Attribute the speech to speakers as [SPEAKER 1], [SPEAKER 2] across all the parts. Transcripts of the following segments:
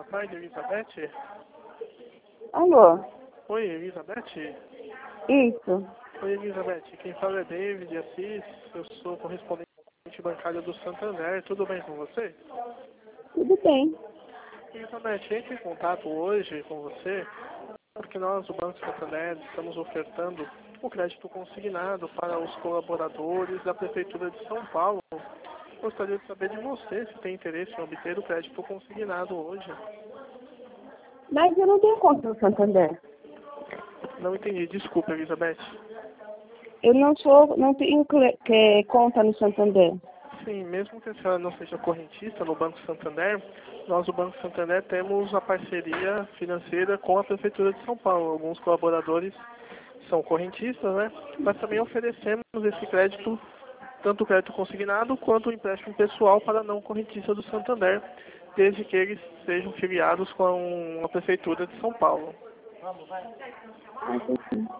[SPEAKER 1] Pai de Elizabeth?
[SPEAKER 2] Alô?
[SPEAKER 1] Oi, Elizabeth?
[SPEAKER 2] Isso.
[SPEAKER 1] Oi, Elizabeth. Quem fala é David Assis. Eu sou correspondente bancário do Santander. Tudo bem com você?
[SPEAKER 2] Tudo bem.
[SPEAKER 1] Elizabeth, entre em contato hoje com você, porque nós, o Banco Santander, estamos ofertando o crédito consignado para os colaboradores da Prefeitura de São Paulo. Gostaria de saber de você se tem interesse em obter o crédito consignado hoje.
[SPEAKER 2] Mas eu não tenho conta no Santander.
[SPEAKER 1] Não entendi, desculpa, Elizabeth.
[SPEAKER 2] Eu não tenho conta no Santander.
[SPEAKER 1] Sim, mesmo que a senhora não seja correntista no Banco Santander, nós do Banco Santander temos a parceria financeira com a Prefeitura de São Paulo. Alguns colaboradores são correntistas, né? Mas também oferecemos esse crédito, tanto o crédito consignado quanto o empréstimo pessoal para não correntistas do Santander, desde que eles sejam filiados com a Prefeitura de São Paulo.
[SPEAKER 2] Ah, entendi.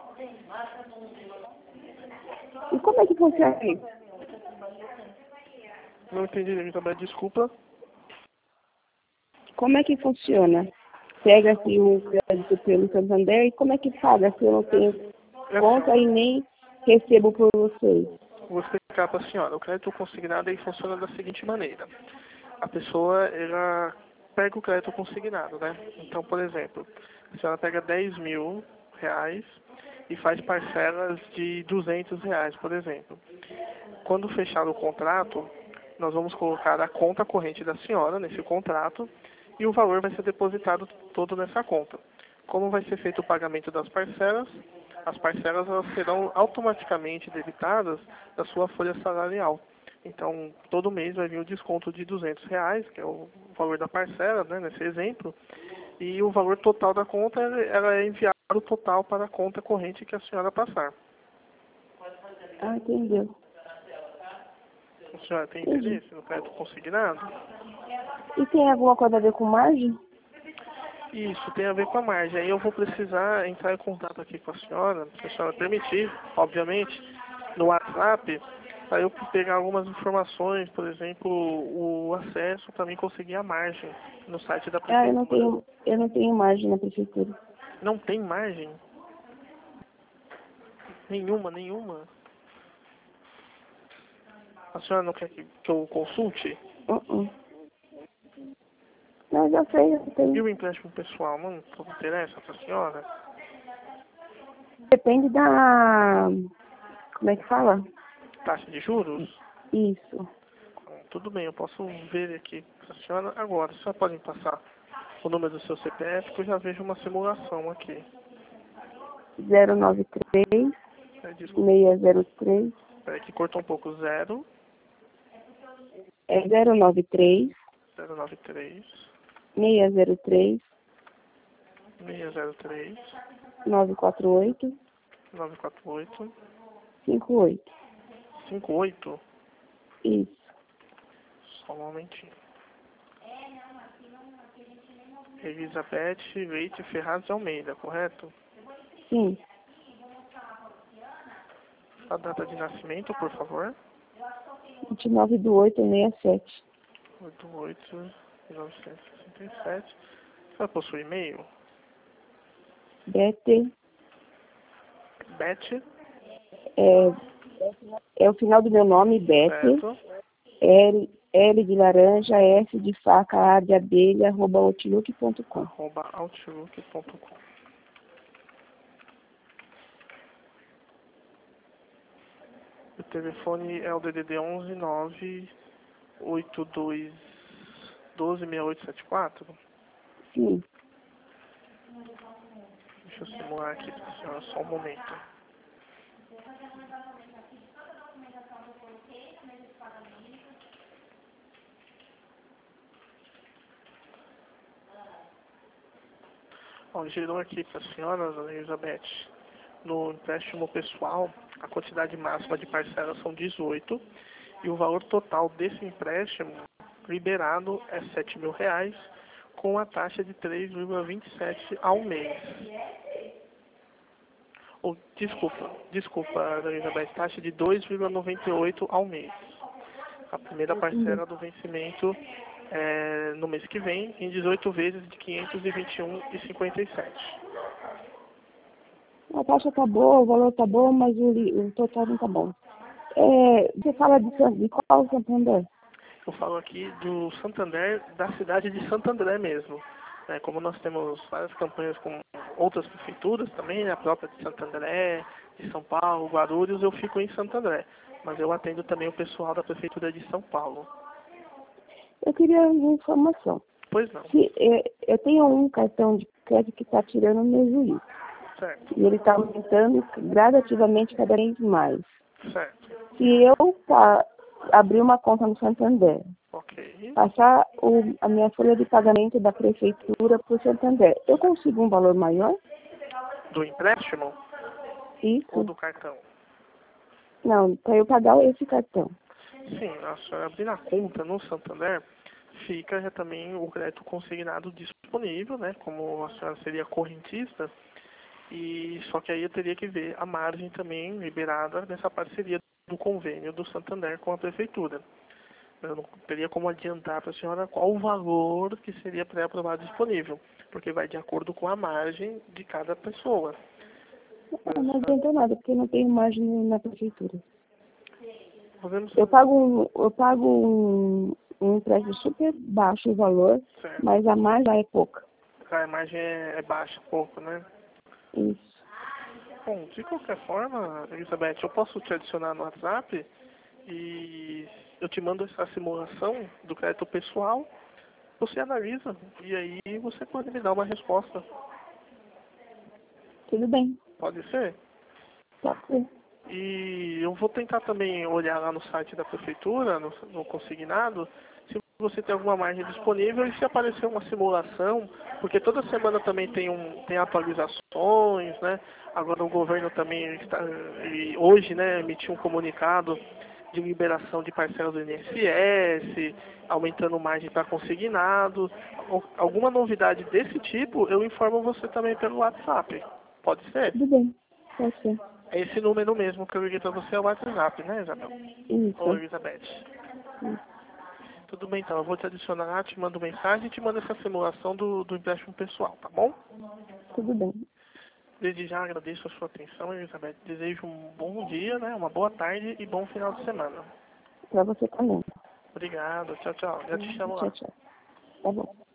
[SPEAKER 2] E como é que funciona isso?
[SPEAKER 1] Não entendi, Elizabeth, desculpa.
[SPEAKER 2] Como é que funciona? Pega-se o crédito pelo Santander e como é que paga se eu não tenho conta e nem recebo por vocês?
[SPEAKER 1] Vou explicar para a senhora. O crédito consignado aí funciona da seguinte maneira. A pessoa, ela pega o crédito consignado, né? Então, por exemplo, a senhora pega 10 mil reais e faz parcelas de 200 reais, por exemplo. Quando fechar o contrato, nós vamos colocar a conta corrente da senhora nesse contrato e o valor vai ser depositado todo nessa conta. Como vai ser feito o pagamento das parcelas? As parcelas elas serão automaticamente debitadas da sua folha salarial. Então, todo mês vai vir o desconto de 200 reais, que é o valor da parcela, né, nesse exemplo, e o valor total da conta ela é enviado total para a conta corrente que a senhora passar.
[SPEAKER 2] Ah, entendeu.
[SPEAKER 1] A senhora tem
[SPEAKER 2] Entendi.
[SPEAKER 1] interesse no crédito consignado?
[SPEAKER 2] E tem alguma coisa a ver com margem?
[SPEAKER 1] Isso, tem a ver com a margem. Aí eu vou precisar entrar em contato aqui com a senhora, se a senhora permitir, obviamente, no WhatsApp, para eu pegar algumas informações, por exemplo, o acesso para mim conseguir a margem no site da
[SPEAKER 2] Ah,
[SPEAKER 1] prefeitura.
[SPEAKER 2] eu não tenho margem na prefeitura.
[SPEAKER 1] Não tem margem? Nenhuma? A senhora não quer que eu consulte?
[SPEAKER 2] Não, já sei, eu
[SPEAKER 1] E
[SPEAKER 2] tenho.
[SPEAKER 1] o empréstimo pessoal, não interessa para a senhora?
[SPEAKER 2] Depende da... Como é que fala?
[SPEAKER 1] Taxa de juros?
[SPEAKER 2] Isso.
[SPEAKER 1] Tudo bem, eu posso ver aqui para a senhora agora. A senhora pode me passar o número do seu CPF, que eu já vejo uma simulação aqui.
[SPEAKER 2] 093
[SPEAKER 1] Desculpa,
[SPEAKER 2] 603
[SPEAKER 1] peraí que cortou um pouco.
[SPEAKER 2] 093
[SPEAKER 1] 093
[SPEAKER 2] 603
[SPEAKER 1] 603
[SPEAKER 2] 948
[SPEAKER 1] 948
[SPEAKER 2] 58.
[SPEAKER 1] 58.
[SPEAKER 2] Isso.
[SPEAKER 1] Só um momentinho. Elizabeth Leite Ferraz de Almeida, correto?
[SPEAKER 2] Sim.
[SPEAKER 1] A data de nascimento, por favor.
[SPEAKER 2] 29/8/67.
[SPEAKER 1] 88.1967. Ela possui e-mail?
[SPEAKER 2] Bete
[SPEAKER 1] Beth,
[SPEAKER 2] é o final do meu nome, Bete.
[SPEAKER 1] certo?
[SPEAKER 2] L de laranja, S de faca, A de abelha, @outlook.com.
[SPEAKER 1] @outlook.com. O telefone é o DDD 11 982 12 6874.
[SPEAKER 2] Sim.
[SPEAKER 1] Deixa eu simular aqui para a senhora só um momento. Ó, gerou aqui para a senhora, dona Elizabeth, no empréstimo pessoal, a quantidade máxima de parcelas são 18 e o valor total desse empréstimo liberado é R$ 7.000, com a taxa de 3,27 ao mês. Ou, desculpa, dona Elizabeth, taxa de 2,98 ao mês. A primeira parcela do vencimento no mês que vem, em 18 vezes de 521,57.
[SPEAKER 2] A taxa tá boa, o valor tá bom, mas o total não tá bom. Você fala de qual Santander?
[SPEAKER 1] Eu falo aqui do Santander, da cidade de Santo André mesmo. Como nós temos várias campanhas com outras prefeituras também, né, a própria de Santo André, de São Paulo, Guarulhos, eu fico em Santo André. Mas eu atendo também o pessoal da prefeitura de São Paulo.
[SPEAKER 2] Eu queria uma informação.
[SPEAKER 1] Pois não.
[SPEAKER 2] Eu tenho um cartão de crédito que está tirando o meu juízo.
[SPEAKER 1] Certo.
[SPEAKER 2] E ele está aumentando gradativamente cada vez mais.
[SPEAKER 1] Certo.
[SPEAKER 2] Se eu abrir uma conta no Santander,
[SPEAKER 1] Ok.
[SPEAKER 2] passar a minha folha de pagamento da prefeitura para o Santander, eu consigo um valor maior?
[SPEAKER 1] Do empréstimo?
[SPEAKER 2] Isso.
[SPEAKER 1] Ou do cartão?
[SPEAKER 2] Não, para eu pagar esse cartão.
[SPEAKER 1] Sim, a senhora abrir a conta no Santander, fica já também o crédito consignado disponível, né? Como a senhora seria correntista, e só que aí eu teria que ver a margem também liberada nessa parceria do convênio do Santander com a prefeitura. Eu não teria como adiantar para a senhora qual o valor que seria pré-aprovado disponível, porque vai de acordo com a margem de cada pessoa.
[SPEAKER 2] Não adianta nada, porque não tenho margem na prefeitura.
[SPEAKER 1] Podemos...
[SPEAKER 2] Eu pago um empréstimo super baixo o valor,
[SPEAKER 1] Certo.
[SPEAKER 2] mas a margem é pouca.
[SPEAKER 1] A margem é baixa, pouco, né?
[SPEAKER 2] Isso.
[SPEAKER 1] Bom, de qualquer forma, Elizabeth, eu posso te adicionar no WhatsApp e eu te mando essa simulação do crédito pessoal, você analisa e aí você pode me dar uma resposta.
[SPEAKER 2] Tudo bem.
[SPEAKER 1] Pode ser?
[SPEAKER 2] Pode ser.
[SPEAKER 1] E eu vou tentar também olhar lá no site da prefeitura, no consignado, se você tem alguma margem disponível e se aparecer uma simulação, porque toda semana também tem atualizações, né? Agora o governo também hoje, né, emitiu um comunicado de liberação de parcelas do INSS, aumentando margem para consignado. Alguma novidade desse tipo, eu informo você também pelo WhatsApp. Pode ser?
[SPEAKER 2] Tudo bem. Pode ser.
[SPEAKER 1] É esse número mesmo que eu liguei para você, é o WhatsApp, né, Isabel? Ou
[SPEAKER 2] Isso.
[SPEAKER 1] Elizabeth.
[SPEAKER 2] Isso.
[SPEAKER 1] Tudo bem, então. Eu vou te adicionar lá, te mando mensagem e te mando essa simulação do empréstimo pessoal, tá bom?
[SPEAKER 2] Tudo bem.
[SPEAKER 1] Desde já agradeço a sua atenção, Elizabeth. Desejo um bom dia, né, uma boa tarde e bom final de semana.
[SPEAKER 2] Para você também.
[SPEAKER 1] Obrigado. Tchau, tchau. Já te chamo
[SPEAKER 2] Tchau,
[SPEAKER 1] lá.
[SPEAKER 2] tchau. Tá bom.